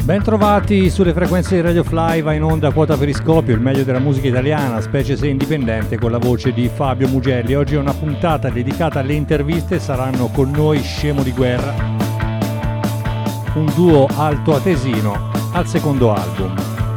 Bentrovati sulle frequenze di Radio Fly, va in onda Quota Periscopio, il meglio della musica italiana, specie se indipendente, con la voce di Fabio Mugelli. Oggi è una puntata dedicata alle interviste, saranno con noi Scemo di Guerra, un duo altoatesino al secondo album.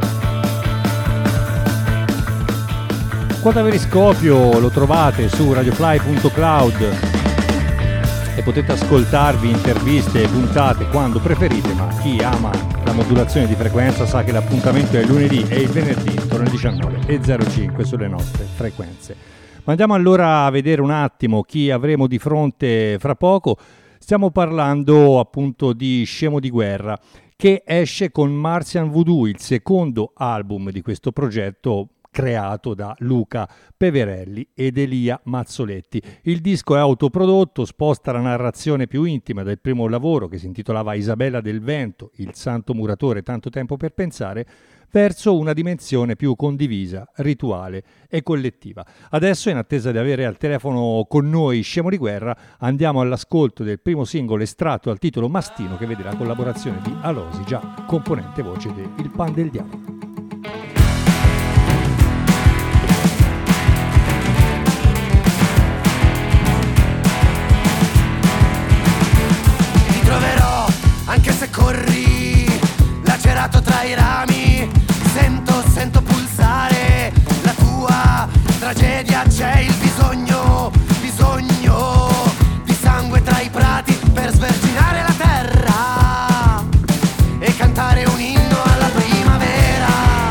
Quota Periscopio lo trovate su radiofly.cloud e potete ascoltarvi interviste e puntate quando preferite, ma chi ama la modulazione di frequenza sa che l'appuntamento è lunedì e il venerdì intorno alle 19:05 sulle nostre frequenze. Ma andiamo allora a vedere un attimo chi avremo di fronte fra poco. Stiamo parlando appunto di Scemo di Guerra, che esce con Martian Voodoo, il secondo album di questo progetto creato da Luca Peverelli ed Elia Mazzoletti. Il disco è autoprodotto, sposta la narrazione più intima del primo lavoro, che si intitolava Isabella del Vento, il santo muratore, tanto tempo per pensare, verso una dimensione più condivisa, rituale e collettiva. Adesso, in attesa di avere al telefono con noi Scemo di Guerra, andiamo all'ascolto del primo singolo estratto al titolo Mastino, che vede la collaborazione di Alosi, già componente voce di Il Pan del Diavolo. Anche se corri, lacerato tra i rami, sento pulsare la tua tragedia. C'è il bisogno di sangue tra i prati per sverginare la terra e cantare un inno alla primavera.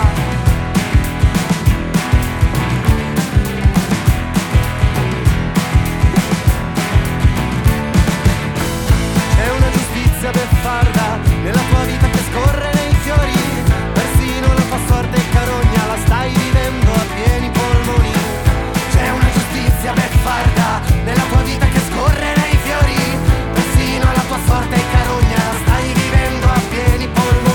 C'è una giustizia beffarda nella tua vita che scorre nei fiori, persino la tua sorte carogna la stai vivendo a pieni polmoni. C'è una giustizia beffarda nella tua vita che scorre nei fiori, persino la tua sorte carogna la stai vivendo a pieni polmoni.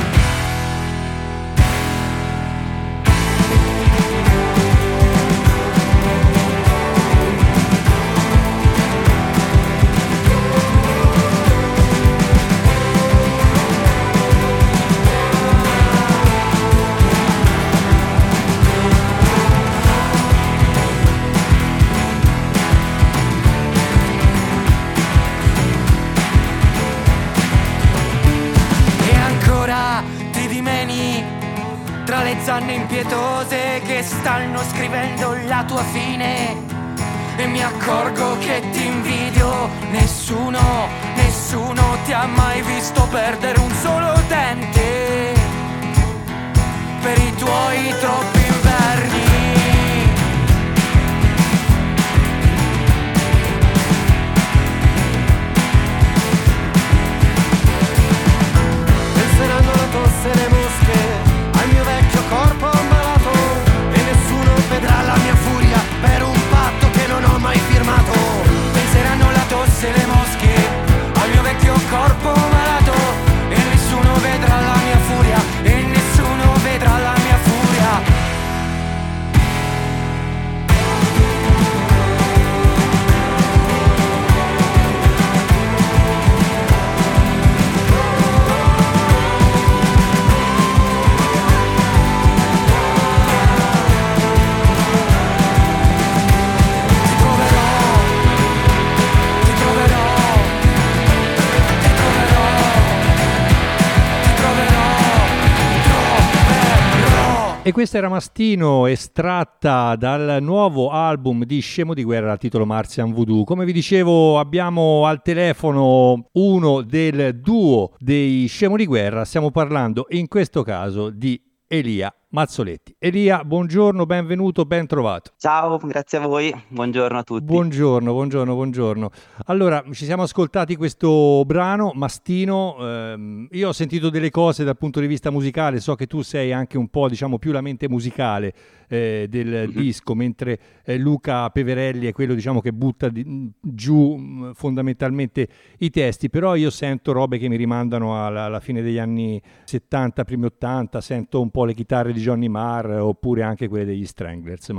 Tra le zanne impietose che stanno scrivendo la tua fine, e mi accorgo che ti invidio. Nessuno ti ha mai visto perdere un solo dente per i tuoi troppi inverni. Penseranno la tosse e le mosche al mio vecchio corpo ammalato, e nessuno vedrà la mia furia per un patto che non ho mai firmato. Penseranno la tosse e le mosche al mio vecchio corpo malato, e nessuno vedrà la mia furia, e nessuno vedrà la mia furia. E questa era Mastino, estratta dal nuovo album di Scemo di Guerra al titolo Martian Voodoo. Come vi dicevo, abbiamo al telefono uno del duo dei Scemo di Guerra. Stiamo parlando in questo caso di Elia Mazzoletti. Elia, buongiorno, benvenuto, ben trovato. Ciao, grazie a voi, buongiorno a tutti. Buongiorno. Allora, ci siamo ascoltati questo brano, Mastino. Io ho sentito delle cose dal punto di vista musicale, so che tu sei anche un po', diciamo, più la mente musicale del disco, mentre Luca Peverelli è quello, diciamo, che butta giù fondamentalmente i testi, però io sento robe che mi rimandano alla fine degli anni 70, primi 80, sento un po' le chitarre di Johnny Marr oppure anche quelle degli Stranglers, ma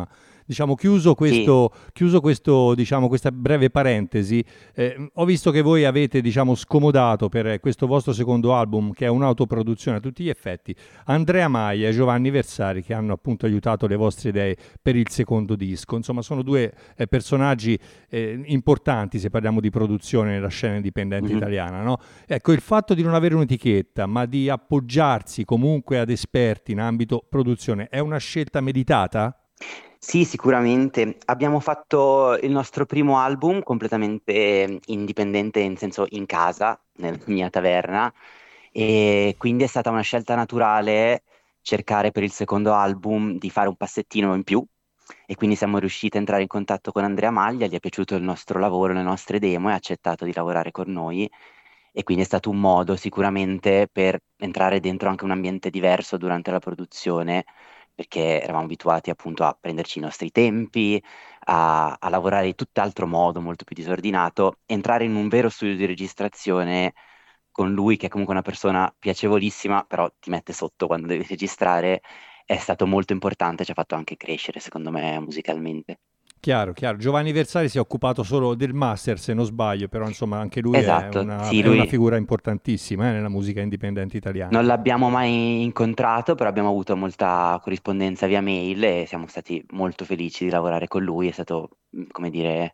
Diciamo, chiuso questo, diciamo, questa breve parentesi, ho visto che voi avete, diciamo, scomodato per questo vostro secondo album, che è un'autoproduzione a tutti gli effetti, Andrea Maglia e Giovanni Versari, che hanno appunto aiutato le vostre idee per il secondo disco. Insomma, sono due personaggi importanti se parliamo di produzione nella scena indipendente italiana, no? Ecco, il fatto di non avere un'etichetta, ma di appoggiarsi comunque ad esperti in ambito produzione, è una scelta meditata? Sì, sicuramente. Abbiamo fatto il nostro primo album completamente indipendente, in senso in casa, nella mia taverna, e quindi è stata una scelta naturale cercare per il secondo album di fare un passettino in più. E quindi siamo riusciti a entrare in contatto con Andrea Maglia, gli è piaciuto il nostro lavoro, le nostre demo e ha accettato di lavorare con noi. E quindi è stato un modo sicuramente per entrare dentro anche un ambiente diverso durante la produzione, perché eravamo abituati appunto a prenderci i nostri tempi, a lavorare in tutt'altro modo, molto più disordinato. Entrare in un vero studio di registrazione con lui, che è comunque una persona piacevolissima, però ti mette sotto quando devi registrare, è stato molto importante, ci ha fatto anche crescere, secondo me, musicalmente. Chiaro, chiaro. Giovanni Versari si è occupato solo del master, se non sbaglio, però insomma anche lui Esatto, sì, è una lui figura importantissima nella musica indipendente italiana. non l'abbiamo mai incontrato, però abbiamo avuto molta corrispondenza via mail e siamo stati molto felici di lavorare con lui. È stato, come dire,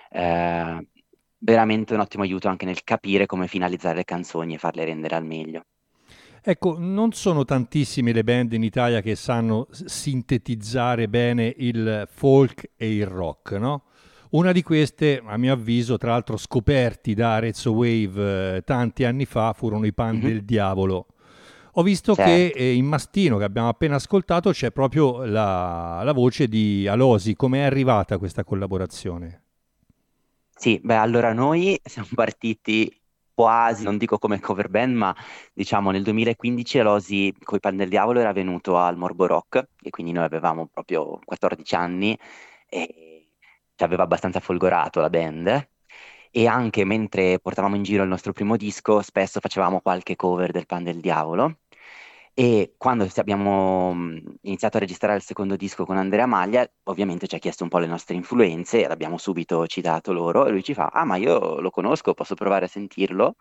veramente un ottimo aiuto anche nel capire come finalizzare le canzoni e farle rendere al meglio. Ecco, non sono tantissime le band in Italia che sanno sintetizzare bene il folk e il rock, no? Una di queste, a mio avviso, tra l'altro scoperti da Arezzo Wave tanti anni fa, furono i Pan Mhm. del Diavolo. Ho visto che Certo. in Mastino, che abbiamo appena ascoltato, c'è proprio la voce di Alosi. Com'è arrivata questa collaborazione? Sì, beh, allora noi siamo partiti quasi, non dico come cover band, ma diciamo nel 2015 Elosi coi Pan del Diavolo era venuto al Morbo Rock e quindi noi avevamo proprio 14 anni e ci aveva abbastanza folgorato la band. E anche mentre portavamo in giro il nostro primo disco, spesso facevamo qualche cover del Pan del Diavolo. E quando abbiamo iniziato a registrare il secondo disco con Andrea Maglia, ovviamente ci ha chiesto un po' le nostre influenze e l'abbiamo subito citato loro e lui ci fa: Ah, ma io lo conosco, posso provare a sentirlo?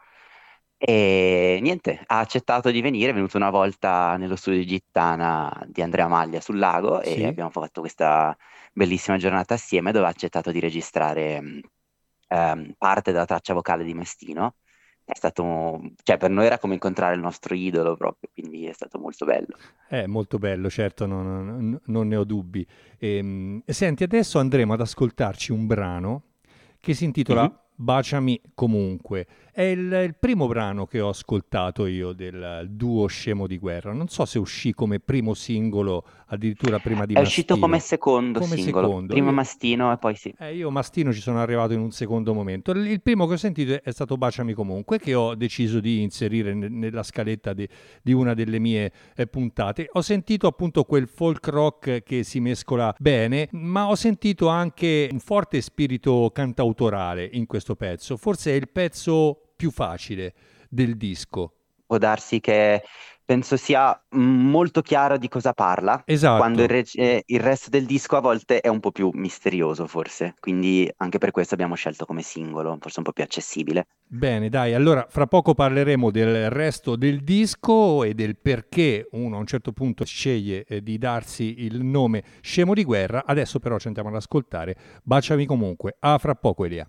E niente, ha accettato di venire, è venuto una volta nello studio di Gittana di Andrea Maglia sul lago e Sì? abbiamo fatto questa bellissima giornata assieme dove ha accettato di registrare parte della traccia vocale di Mastino. È stato, cioè per noi era come incontrare il nostro idolo proprio, quindi è stato molto bello. È molto bello, certo, non ne ho dubbi. Senti, adesso andremo ad ascoltarci un brano che si intitola Mhm. Baciami comunque. È il primo brano che ho ascoltato io del duo Scemo di Guerra. Non so se uscì come primo singolo addirittura prima di È uscito come Mastino. secondo Come singolo, secondo. prima Mastino e poi sì. Io Mastino ci sono arrivato in un secondo momento. Il primo che ho sentito è stato Baciami comunque, che ho deciso di inserire nella scaletta di una delle mie puntate. Ho sentito appunto quel folk rock che si mescola bene, ma ho sentito anche un forte spirito cantautorale in questo pezzo. Forse è il pezzo più facile del disco. Può darsi che penso sia molto chiaro di cosa parla, quando Esatto. il resto del disco a volte è un po' più misterioso forse, quindi anche per questo abbiamo scelto come singolo, forse un po' più accessibile. Bene, dai, allora fra poco parleremo del resto del disco e del perché uno a un certo punto sceglie di darsi il nome Scemo di Guerra. Adesso però ci andiamo ad ascoltare Baciami comunque. A fra poco, Elia.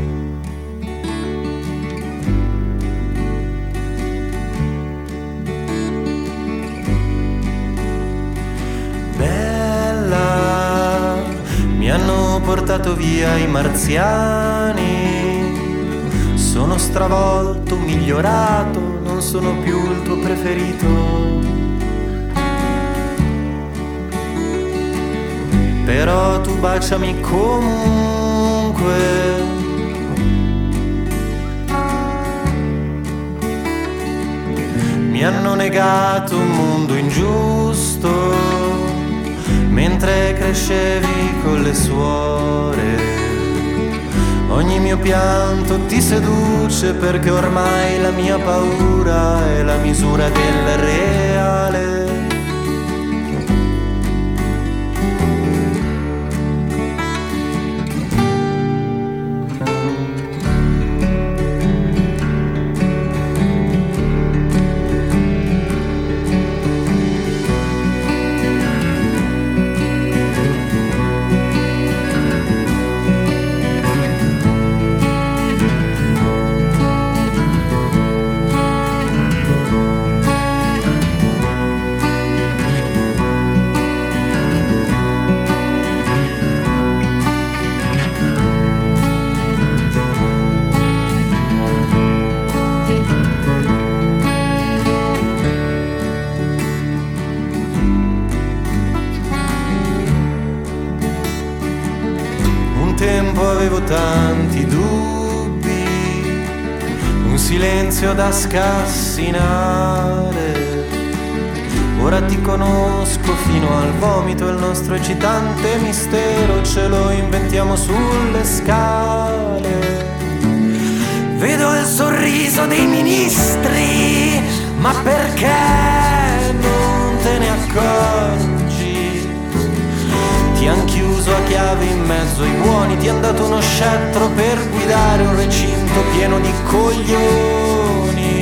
Bella, mi hanno portato via i marziani. Sono stravolto, migliorato, non sono più il tuo preferito. Però tu baciami comunque. Mi hanno negato un mondo ingiusto mentre crescevi con le suore. Ogni mio pianto ti seduce perché ormai la mia paura è la misura del reale. tanti dubbi, un silenzio da scassinare. Ora ti conosco fino al vomito, il nostro eccitante mistero ce lo inventiamo sulle scale. Vedo il sorriso dei ministri, ma perché non te ne accorgi? Ti han chiuso a chiave in mezzo ai buoni, ti han dato uno scettro per guidare un recinto pieno di coglioni.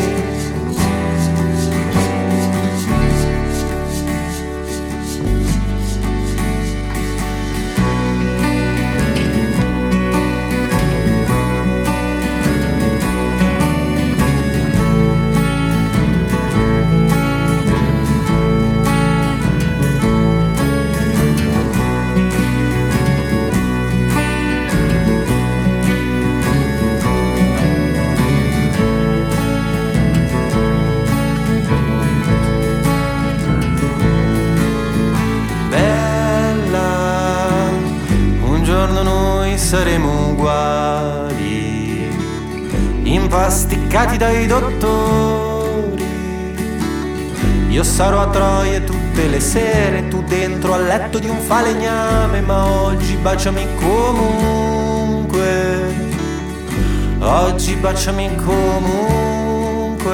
Saremo uguali, impasticati dai dottori. Io sarò a Troia tutte le sere, tu dentro al letto di un falegname, ma oggi baciami comunque, oggi baciami comunque,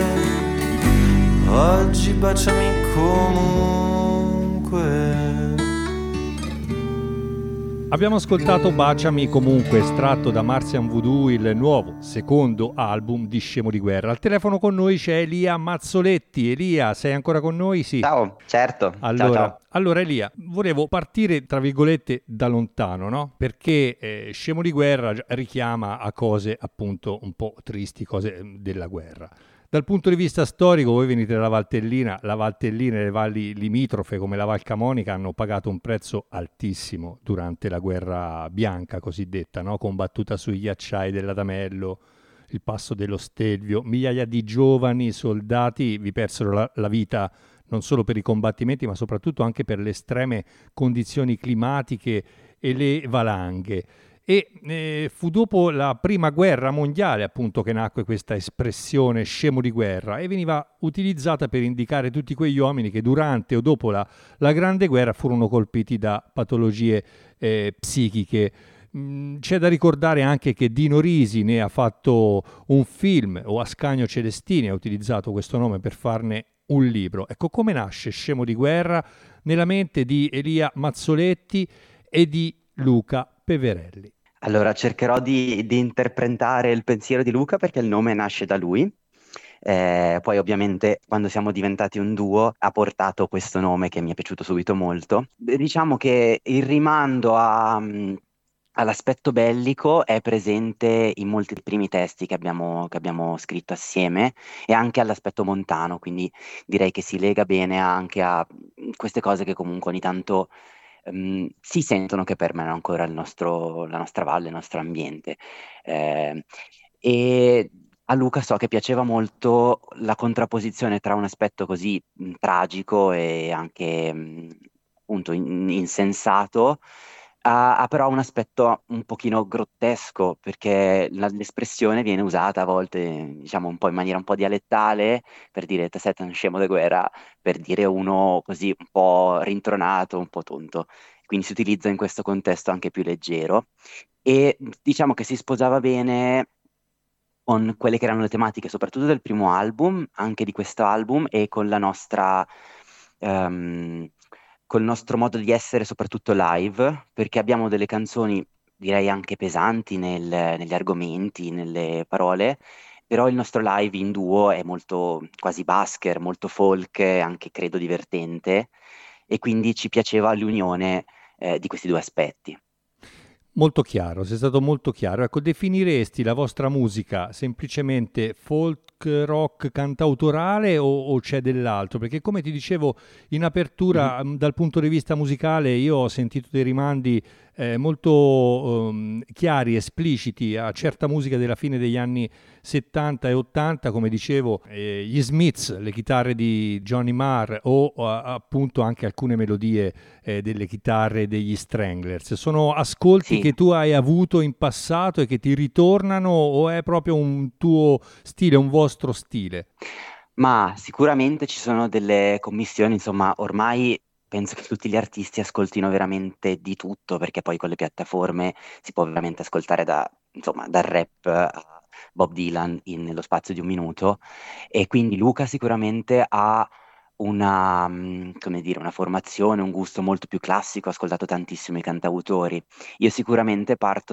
oggi baciami comunque. Abbiamo ascoltato Baciami comunque, estratto da Martian Voodoo, il nuovo secondo album di Scemo di Guerra. Al telefono con noi c'è Elia Mazzoletti. Elia, sei ancora con noi? Sì. Ciao, certo. Allora, Elia, volevo partire tra virgolette da lontano, no? Perché Scemo di Guerra richiama a cose appunto un po' tristi, cose della guerra. Dal punto di vista storico, voi venite dalla Valtellina e le valli limitrofe come la Val Camonica hanno pagato un prezzo altissimo durante la guerra bianca cosiddetta, no? Combattuta sui ghiacciai dell'Adamello, il passo dello Stelvio. Migliaia di giovani soldati vi persero la vita non solo per i combattimenti, ma soprattutto anche per le estreme condizioni climatiche e le valanghe. E fu dopo la prima guerra mondiale appunto che nacque questa espressione scemo di guerra e veniva utilizzata per indicare tutti quegli uomini che durante o dopo la grande guerra furono colpiti da patologie psichiche. C'è da ricordare anche che Dino Risi ne ha fatto un film, o Ascanio Celestini ha utilizzato questo nome per farne un libro. Ecco, come nasce Scemo di Guerra nella mente di Elia Mazzoletti e di Luca Peverelli? Allora, cercherò di interpretare il pensiero di Luca perché il nome nasce da lui. Poi ovviamente quando siamo diventati un duo ha portato questo nome che mi è piaciuto subito molto. Diciamo che il rimando all'aspetto bellico è presente in molti dei primi testi che abbiamo scritto assieme e anche all'aspetto montano, quindi direi che si lega bene anche a queste cose che comunque ogni tanto si sentono, che permeano ancora la nostra valle, il nostro ambiente. E a Luca so che piaceva molto la contrapposizione tra un aspetto così tragico e anche appunto insensato ha però un aspetto un pochino grottesco, perché l'espressione viene usata a volte, diciamo, un po' in maniera un po' dialettale, per dire te sei un scemo de guerra, per dire uno così un po' rintronato, un po' tonto. Quindi si utilizza in questo contesto anche più leggero e diciamo che si sposava bene con quelle che erano le tematiche, soprattutto del primo album, anche di questo album, e con la nostra col nostro modo di essere, soprattutto live, perché abbiamo delle canzoni, direi anche pesanti negli argomenti, nelle parole, però il nostro live in duo è molto quasi basker, molto folk, anche credo divertente, e quindi ci piaceva l'unione di questi due aspetti. Molto chiaro, sei stato molto chiaro. Ecco, definiresti la vostra musica semplicemente folk, rock, cantautorale o c'è dell'altro? Perché come ti dicevo in apertura, dal punto di vista musicale, io ho sentito dei rimandi molto chiari, espliciti a certa musica della fine degli anni 70 e 80, come dicevo, gli Smiths, le chitarre di Johnny Marr o appunto anche alcune melodie delle chitarre degli Stranglers. Sono ascolti Sì. che tu hai avuto in passato e che ti ritornano, o è proprio un tuo stile, un vostro stile? Ma sicuramente ci sono delle commissioni, insomma, ormai penso che tutti gli artisti ascoltino veramente di tutto, perché poi con le piattaforme si può veramente ascoltare insomma, dal rap a Bob Dylan nello spazio di un minuto. E quindi Luca sicuramente ha come dire, una formazione, un gusto molto più classico, ha ascoltato tantissimi cantautori. Io sicuramente parto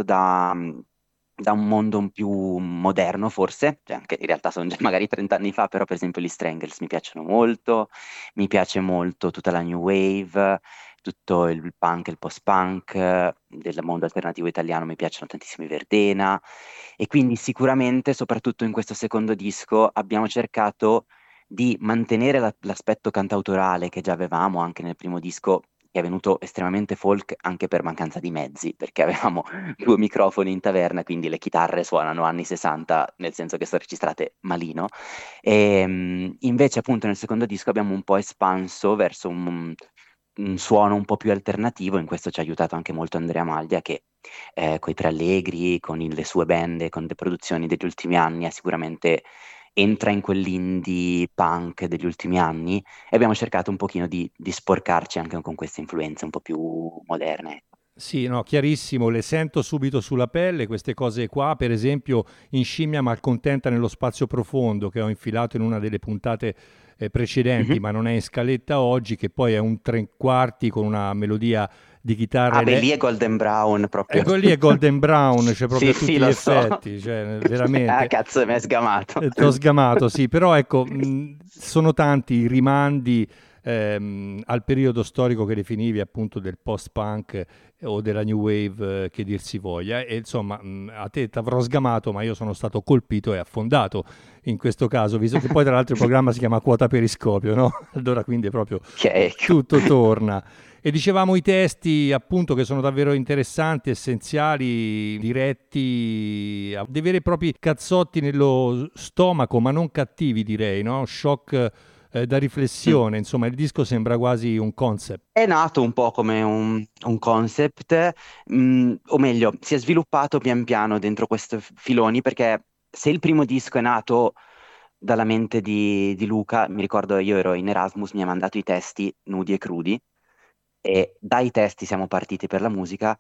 da un mondo un più moderno, forse, cioè, che in realtà sono già magari 30 anni fa, però per esempio gli Strangles mi piacciono molto, mi piace molto tutta la new wave, tutto il punk, il post-punk, del mondo alternativo italiano mi piacciono tantissimo i Verdena, e quindi sicuramente, soprattutto in questo secondo disco, abbiamo cercato di mantenere l'aspetto cantautorale che già avevamo anche nel primo disco, che è venuto estremamente folk anche per mancanza di mezzi, perché avevamo due microfoni in taverna, quindi le chitarre suonano anni 60, nel senso che sono registrate malino. Invece, appunto, nel secondo disco abbiamo un po' espanso verso un suono un po' più alternativo. In questo ci ha aiutato anche molto Andrea Maglia, che con i Tre Allegri, con le sue band, con le produzioni degli ultimi anni, ha sicuramente entra in quell'indie punk degli ultimi anni, e abbiamo cercato un pochino di sporcarci anche con queste influenze un po' più moderne. Sì, no, chiarissimo, le sento subito sulla pelle queste cose qua, per esempio in Scimmia malcontenta nello spazio profondo, che ho infilato in una delle puntate precedenti, Mhm. ma non è in scaletta oggi, che poi è un tre quarti con una melodia di chitarra Ah, beh, lì è Golden Brown proprio. Ecco lì è Golden Brown, cioè proprio Sì, a tutti sì, gli lo so. effetti, cioè Ah, veramente. cazzo, mi hai sgamato. T'ho sgamato, sì, però ecco, sono tanti i rimandi al periodo storico che definivi appunto del post-punk o della new wave, che dir si voglia, e insomma a te t'avrò sgamato, ma io sono stato colpito e affondato in questo caso, visto che poi tra l'altro il programma si chiama Quota Periscopio, no? Allora quindi è proprio Ok, ecco. tutto torna. E dicevamo i testi appunto che sono davvero interessanti, essenziali, diretti, a dei veri e propri cazzotti nello stomaco, ma non cattivi direi, no? Shock da Mm. riflessione, insomma il disco sembra quasi un concept. È nato un po' come un concept, o meglio, si è sviluppato pian piano dentro questi filoni, perché se il primo disco è nato dalla mente di Luca, mi ricordo io ero in Erasmus, mi ha mandato i testi nudi e crudi, e dai testi siamo partiti per la musica.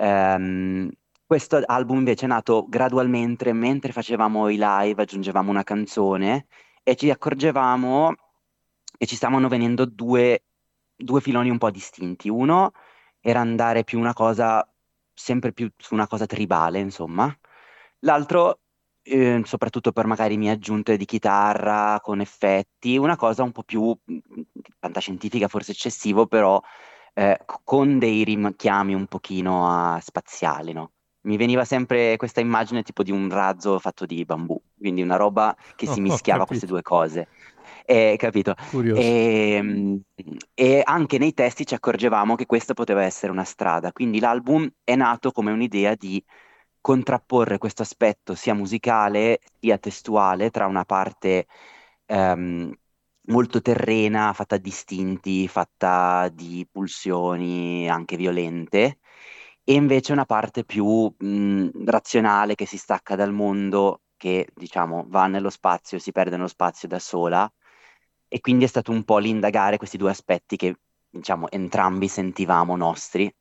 Questo album invece è nato gradualmente, mentre facevamo i live, aggiungevamo una canzone e ci accorgevamo che ci stavano venendo due filoni un po' distinti. Uno era andare più una cosa, sempre più su una cosa tribale, insomma. L'altro, soprattutto per magari mie aggiunte di chitarra con effetti, una cosa un po' più fantascientifica, forse eccessivo, però con dei richiami un pochino spaziali, no? Mi veniva sempre questa immagine tipo di un razzo fatto di bambù, quindi una roba che si Oh, ho mischiava a queste capito, due cose. Capito? curioso. E, e anche nei testi ci accorgevamo che questa poteva essere una strada, quindi l'album è nato come un'idea di contrapporre questo aspetto sia musicale sia testuale tra una parte ehm, molto terrena, fatta di istinti, fatta di pulsioni anche violente, e invece una parte più razionale, che si stacca dal mondo, che diciamo va nello spazio, si perde nello spazio da sola. E quindi è stato un po' l'indagare questi due aspetti che, diciamo, entrambi sentivamo nostri,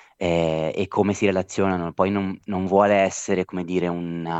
e come si relazionano. Poi non vuole essere, come dire,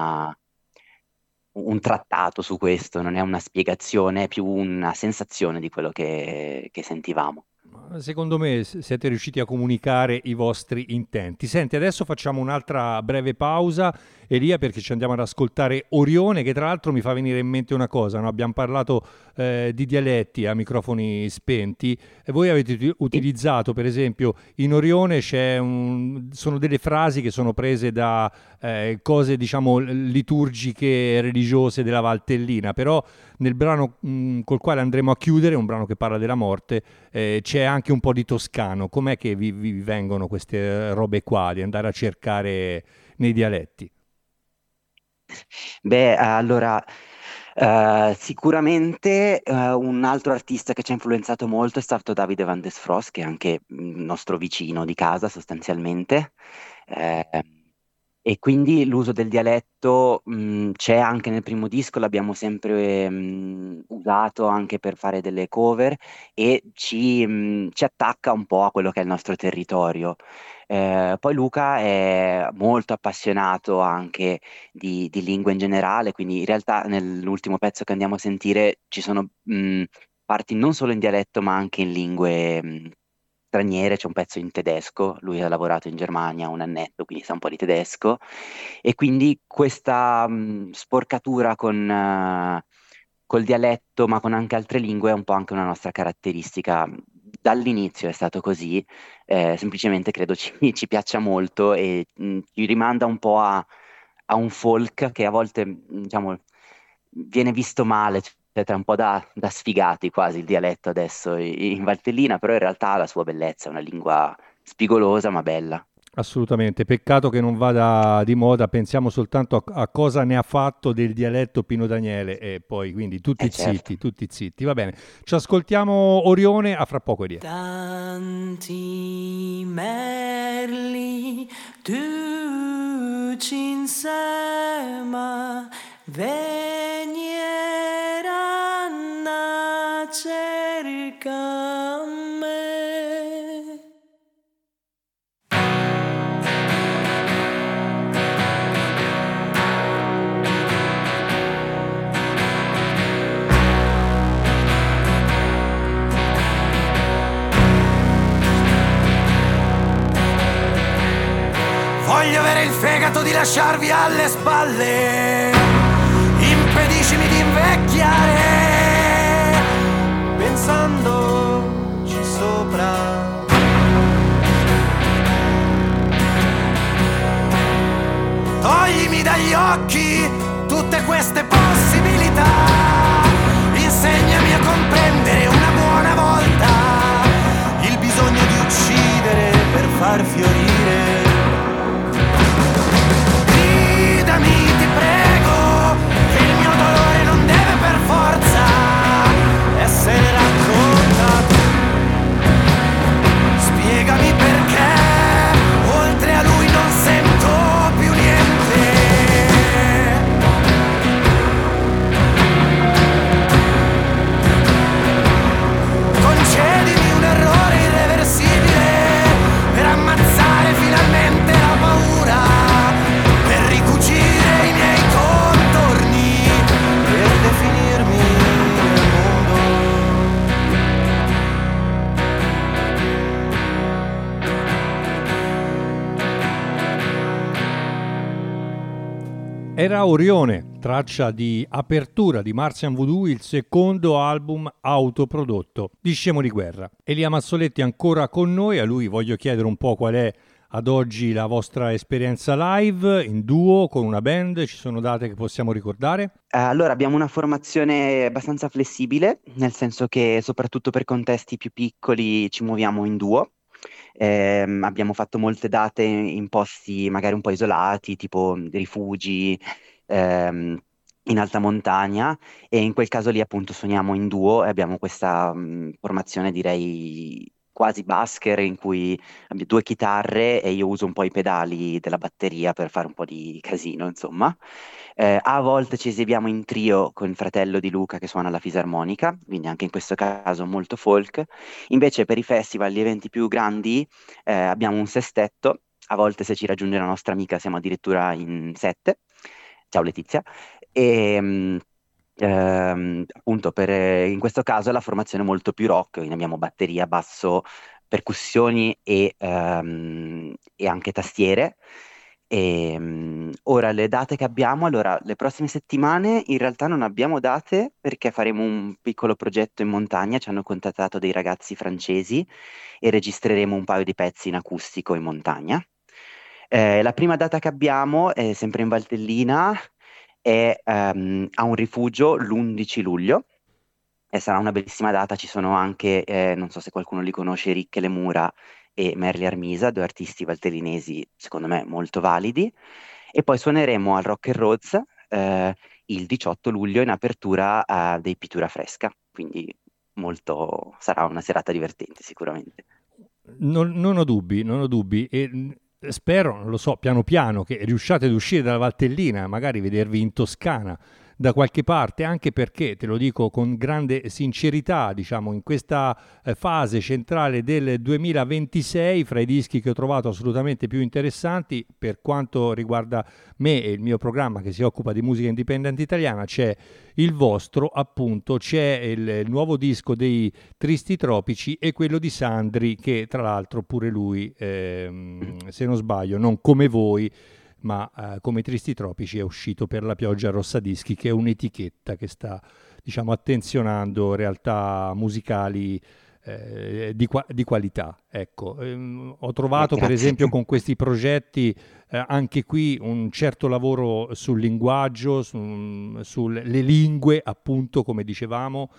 un trattato su questo, non è una spiegazione, è più una sensazione di quello che sentivamo. Secondo me siete riusciti a comunicare i vostri intenti. Senti, adesso facciamo un'altra breve pausa, Elia, perché ci andiamo ad ascoltare Orione, che tra l'altro mi fa venire in mente una cosa, no? Abbiamo parlato di dialetti a microfoni spenti, e voi avete Sì? utilizzato, per esempio, in Orione sono delle frasi che sono prese da cose, diciamo, liturgiche, religiose della Valtellina, però nel brano col quale andremo a chiudere, un brano che parla della morte, c'è anche un po' di toscano. Com'è che vi vengono queste robe qua, di andare a cercare nei dialetti? Beh, allora, sicuramente un altro artista che ci ha influenzato molto è stato Davide Van der Frost, che è anche nostro vicino di casa sostanzialmente. Eh, e quindi l'uso del dialetto c'è anche nel primo disco, l'abbiamo sempre usato anche per fare delle cover e ci attacca un po' a quello che è il nostro territorio. Poi Luca è molto appassionato anche di lingua in generale, quindi in realtà nell'ultimo pezzo che andiamo a sentire ci sono parti non solo in dialetto ma anche in lingue straniere, c'è un pezzo in tedesco, lui ha lavorato in Germania un annetto, quindi sa un po' di tedesco, e quindi questa sporcatura col dialetto ma con anche altre lingue è un po' anche una nostra caratteristica. Dall'inizio è stato così, semplicemente credo ci piaccia molto e ci rimanda un po' a un folk che a volte, diciamo, viene visto male, cioè tra un po' da sfigati quasi il dialetto adesso in Valtellina, però in realtà ha la sua bellezza, è una lingua spigolosa ma bella. Assolutamente, peccato che non vada di moda, pensiamo soltanto a cosa ne ha fatto del dialetto Pino Daniele e poi quindi Certo. tutti zitti, va bene. Ci ascoltiamo Orione, a fra poco e dietro. Tanti merli tutti insieme vegneranno a cercare me. Voglio avere il fegato di lasciarvi alle spalle, impediscimi di invecchiare, pensandoci sopra. Toglimi dagli occhi tutte queste possibilità, insegnami a comprendere una buona volta il bisogno di uccidere per far fiorire. Gridami, ti prego, che il mio dolore non deve per forza essere raccontato. Spiegami perché oltre a lui non sento più niente. Concedimi un errore irreversibile per ammazzare finalmente la paura, per ricucire i miei contorni, per definirmi nel mondo. Era Orione, traccia di apertura di Martian Voodoo, il secondo album autoprodotto di Scemo di Guerra. Elia Mazzoletti ancora con noi, a lui voglio chiedere un po' qual è ad oggi la vostra esperienza live, in duo, con una band, ci sono date che possiamo ricordare? Allora, abbiamo una formazione abbastanza flessibile, nel senso che soprattutto per contesti più piccoli ci muoviamo in duo. Abbiamo fatto molte date in posti magari un po' isolati, tipo rifugi, ehm, in alta montagna, e in quel caso lì appunto suoniamo in duo e abbiamo questa formazione direi quasi basker in cui abbiamo due chitarre e io uso un po' i pedali della batteria per fare un po' di casino, insomma. A volte ci esibiamo in trio con il fratello di Luca che suona la fisarmonica, quindi anche in questo caso molto folk. Invece per i festival, gli eventi più grandi, abbiamo un sestetto, a volte se ci raggiunge la nostra amica siamo addirittura in 7. Ciao Letizia. E, appunto in questo caso è la formazione molto più rock, quindi abbiamo batteria, basso, percussioni e anche tastiere. Ora le date che abbiamo, allora le prossime settimane in realtà non abbiamo date perché faremo un piccolo progetto in montagna, ci hanno contattato dei ragazzi francesi e registreremo un paio di pezzi in acustico in montagna. La prima data che abbiamo è sempre in Valtellina, è a un rifugio l'11 luglio. e sarà una bellissima data. Ci sono anche, non so se qualcuno li conosce, Ricche Lemura e Merli Armisa, due artisti valtellinesi secondo me molto validi, e poi suoneremo al Rock and Roads il 18 luglio in apertura dei Pittura Fresca, quindi sarà una serata divertente sicuramente. Non ho dubbi e spero, non lo so, piano piano che riusciate ad uscire dalla Valtellina, magari vedervi in Toscana da qualche parte, anche perché, te lo dico con grande sincerità, diciamo, in questa fase centrale del 2026, fra i dischi che ho trovato assolutamente più interessanti per quanto riguarda me e il mio programma che si occupa di musica indipendente italiana, c'è il vostro, appunto, c'è il nuovo disco dei Tristi Tropici e quello di Sandri, che tra l'altro pure lui, se non sbaglio, non come voi, ma come Tristi Tropici è uscito per la Pioggia Rossa Dischi, che è un'etichetta che sta, diciamo, attenzionando realtà musicali di qualità. Ecco, ho trovato per esempio con questi progetti anche qui un certo lavoro sul linguaggio, sulle lingue, appunto, come dicevamo.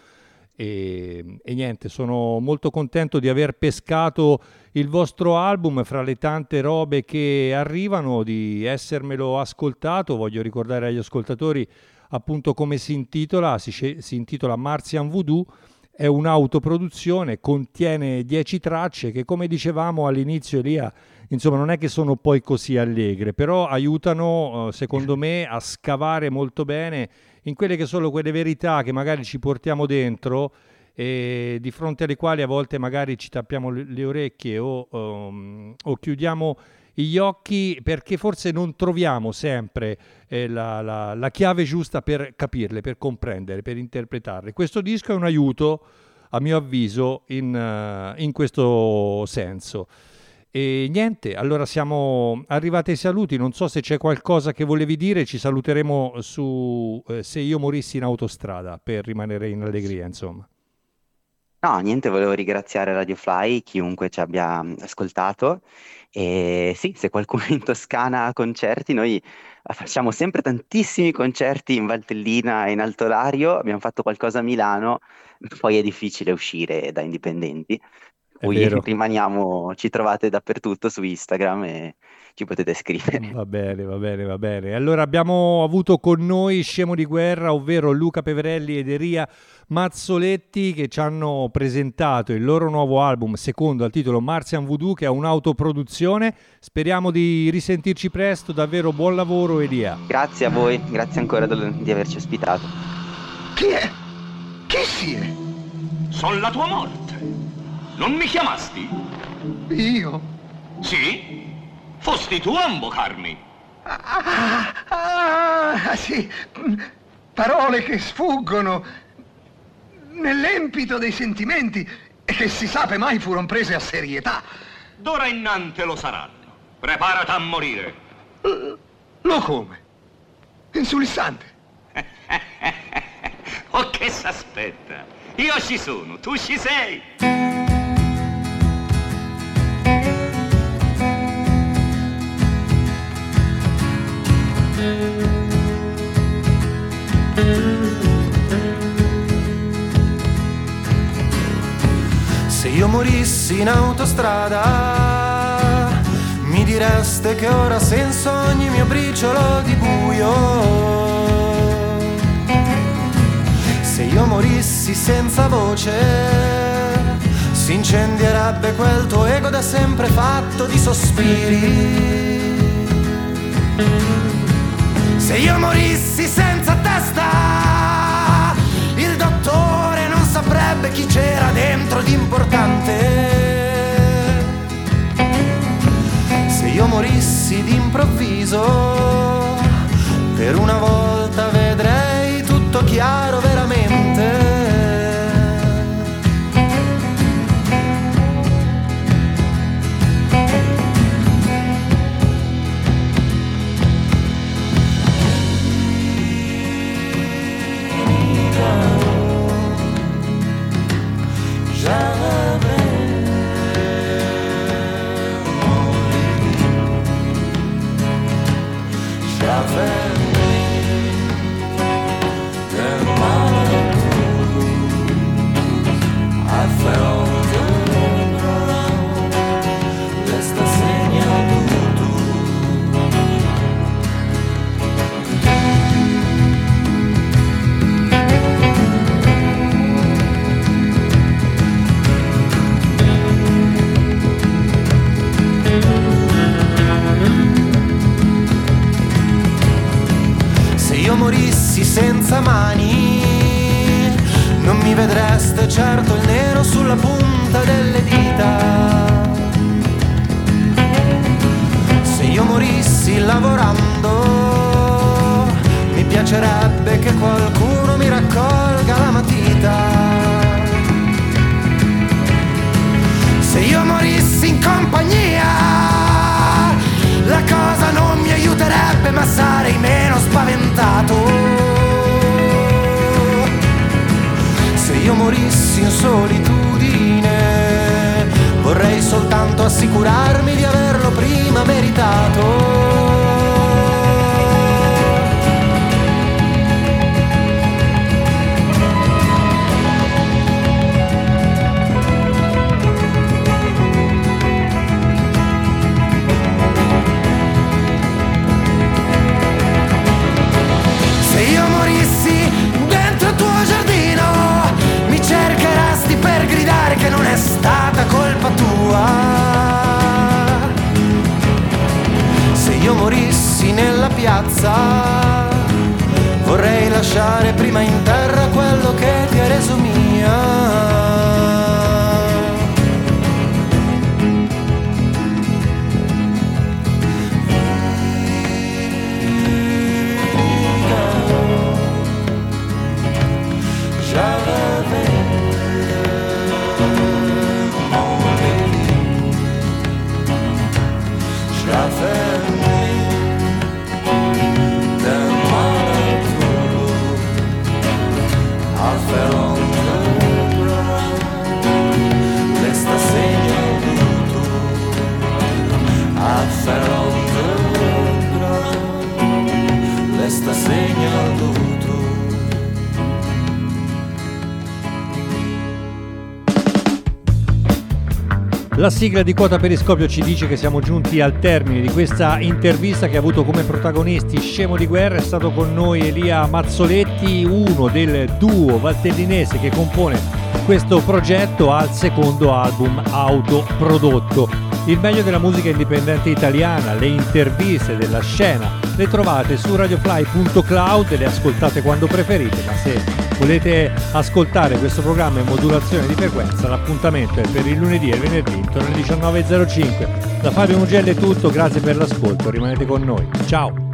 E niente, sono molto contento di aver pescato il vostro album fra le tante robe che arrivano, di essermelo ascoltato. Voglio ricordare agli ascoltatori appunto come si intitola. Si intitola Martian Voodoo, è un'autoproduzione, contiene 10 tracce che, come dicevamo all'inizio, Elia, insomma non è che sono poi così allegre, però aiutano secondo me a scavare molto bene in quelle che sono quelle verità che magari ci portiamo dentro e di fronte alle quali a volte magari ci tappiamo le orecchie o chiudiamo gli occhi, perché forse non troviamo sempre la chiave giusta per capirle, per comprendere, per interpretarle. Questo disco è un aiuto, a mio avviso, in questo senso. E niente, allora siamo arrivati ai saluti. Non so se c'è qualcosa che volevi dire. Ci saluteremo su Se io morissi in autostrada, per rimanere in allegria, insomma. No, niente, volevo ringraziare Radio Fly, chiunque ci abbia ascoltato. E sì, se qualcuno è in Toscana a concerti, noi facciamo sempre tantissimi concerti in Valtellina e in Alto Lario. Abbiamo fatto qualcosa a Milano, poi è difficile uscire da indipendenti. Poi rimaniamo, ci trovate dappertutto su Instagram e ci potete scrivere. Va bene. Allora abbiamo avuto con noi Scemo di Guerra, ovvero Luca Peverelli ed Elia Mazzoletti, che ci hanno presentato il loro nuovo album, secondo al titolo Martian Voodoo, che è un'autoproduzione. Speriamo di risentirci presto, davvero buon lavoro, Elia. Grazie a voi, grazie ancora di averci ospitato. Chi è? Chi si è? Sono la tua morte. Non mi chiamasti? Io? Sì? Fosti tu a invocarmi. Sì. Parole che sfuggono nell'empito dei sentimenti e che si sa mai furono prese a serietà. D'ora innanzi lo saranno. Preparati a morire. Lo come? In sul istante. Oh, che s'aspetta? Io ci sono, tu ci sei. Se io morissi in autostrada, mi direste che ora ha senso ogni mio briciolo di buio. Se io morissi senza voce, si incendierebbe quel tuo ego da sempre fatto di sospiri. Se io morissi senza testa, il dottore non saprebbe chi c'era dentro di importante. Se io morissi d'improvviso, per una volta vedrei tutto chiaro veramente. J'avais vedreste certo il nero sulla punta delle dita. Se io morissi lavorando, mi piacerebbe che qualcuno mi raccolga la matita. Se io morissi in compagnia, la cosa non mi aiuterebbe, ma sarei meno spaventato. Se io morissi in solitudine, vorrei soltanto assicurarmi di averlo prima meritato. Se io morissi dentro il tuo giardino, mi cercherasti per gridare che non è stata colpa tua. Se io morissi nella piazza, vorrei lasciare prima in terra quello che ti hai reso mia. La sigla di Quota Periscopio ci dice che siamo giunti al termine di questa intervista che ha avuto come protagonisti Scemo di Guerra. È stato con noi Elia Mazzoletti, uno del duo valtellinese che compone questo progetto al secondo album autoprodotto. Il meglio della musica indipendente italiana, le interviste della scena le trovate su radiofly.cloud e le ascoltate quando preferite, ma se volete ascoltare questo programma in modulazione di frequenza, l'appuntamento è per il lunedì e il venerdì intorno alle 19.05. Da Fabio Mugello è tutto, grazie per l'ascolto, rimanete con noi, ciao!